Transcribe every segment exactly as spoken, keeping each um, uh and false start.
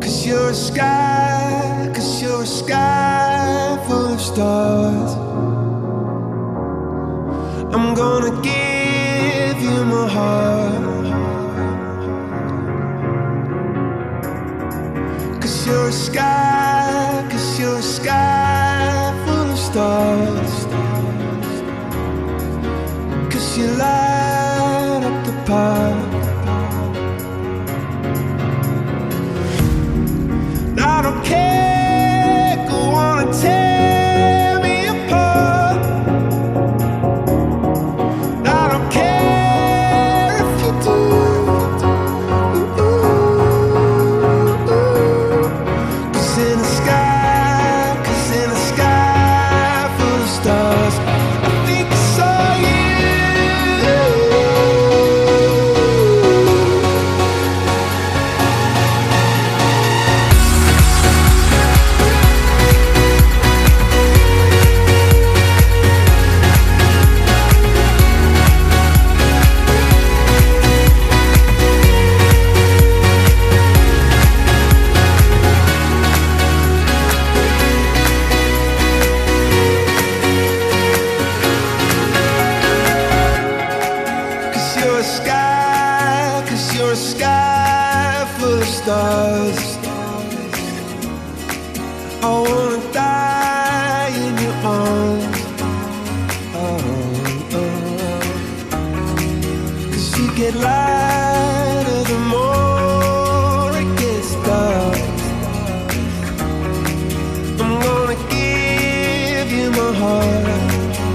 Cause you're a sky, cause you're a sky full of stars. I'm gonna give you my heart. Cause you're a sky, cause you're a sky full of stars. Cause you light up the park. I don't care, go on and tear me apart. I don't care if you do. Cause in the sky, cause in the sky full of stars, I think I saw you. Cause you're a sky, cause you're a sky full of stars. I wanna die in your arms. Oh, oh. Cause you get lighter the more it gets dark. I'm gonna give you my heart.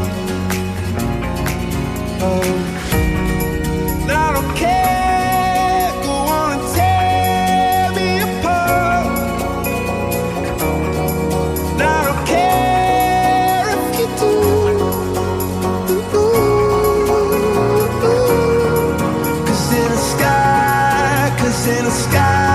Oh, I don't care, go on and tear me apart. I don't care if you do. Cause in the sky, cause in the sky